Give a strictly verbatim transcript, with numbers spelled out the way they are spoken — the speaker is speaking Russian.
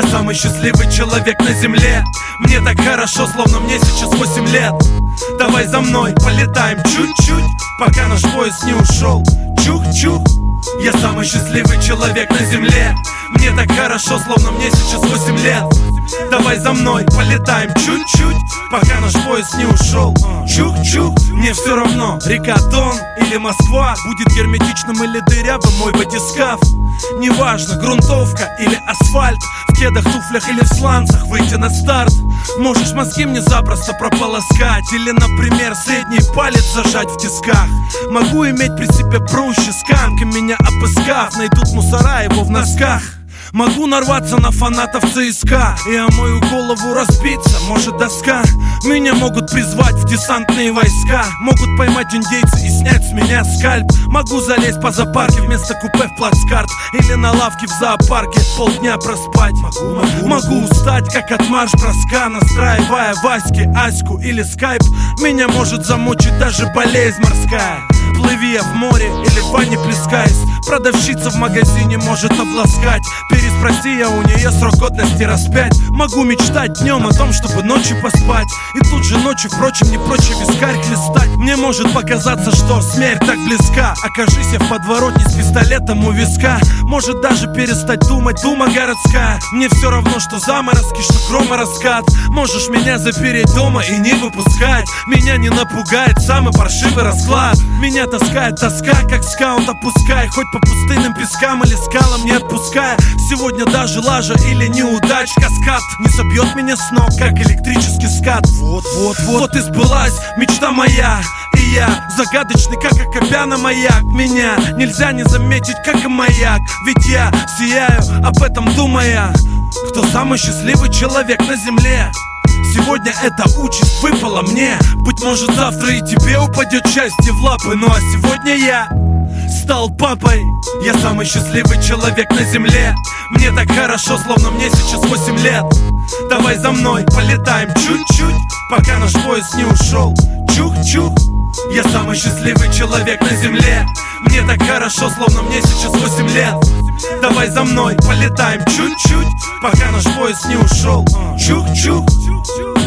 самый счастливый человек на земле. Мне так хорошо, словно мне сейчас восемь лет. Давай за мной, полетаем чуть-чуть, пока наш поезд не ушел. Чух-чух. Я самый счастливый человек на земле. Мне так хорошо, словно мне сейчас восемь лет. Давай за мной, полетаем чуть-чуть, пока наш поезд не ушел. Чух-чух. Мне все равно, река Дон или Москва, будет герметичным или дырявым мой батискаф. Неважно, грунтовка или асфальт, в кедах, туфлях или в сланцах выйти на старт. Можешь мозги мне запросто прополоскать, или, например, средний палец зажать в тисках. Могу иметь при себе прущи, сканк, и меня обыскав найдут мусора его в носках. Могу нарваться на фанатов ЦСКА, и о мою голову разбиться может доска. Меня могут призвать в десантные войска, могут поймать индейцы и снять с меня скальп. Могу залезть по зоопарке вместо купе в плацкарт, или на лавке в зоопарке полдня проспать. Могу, могу, могу устать, как от марш-броска, настраивая Васьки, Аську или скайп. Меня может замучить даже болезнь морская. Плыви я в море или в ванне плескаясь, продавщица в магазине может обласкать. Переспроси я у нее срок годности раз пять. Могу мечтать днем о том, чтобы ночью поспать, и тут же ночью, впрочем, не прочь вискарь хлестать. Мне может показаться, что смерть так близка. Окажись я в подворотне с пистолетом у виска, может даже перестать думать дума городская. Мне все равно, что заморозки, что громораскат. Можешь меня запереть дома и не выпускать, меня не напугает самый паршивый расклад. Меня таскает тоска, как скаут, опускай, хоть по пустынным пескам или скалам не отпуская. Сегодня даже лажа или неудач каскад не собьет меня с ног, как электрический скат. Вот, вот, вот, вот и сбылась мечта моя, и я загадочный, как Акопяна маяк. Меня нельзя не заметить, как и маяк, ведь я сияю, об этом думая. Кто самый счастливый человек на земле? Сегодня эта участь выпала мне. Быть может, завтра и тебе упадет счастье в лапы, ну а сегодня я стал папой. Я самый счастливый человек на земле. Мне так хорошо, словно мне сейчас восемь лет. Давай за мной, полетаем чуть-чуть, пока наш поезд не ушел. Чух-чух. Я самый счастливый человек на земле. Мне так хорошо, словно мне сейчас восемь лет. Давай за мной, полетаем чуть-чуть, пока наш поезд не ушел. Чух-чух.